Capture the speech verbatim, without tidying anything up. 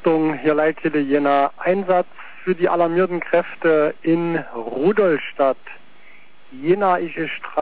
Achtung, hier leitete jener Einsatz für die alarmierten Kräfte in Rudolstadt. Jenaische Straße.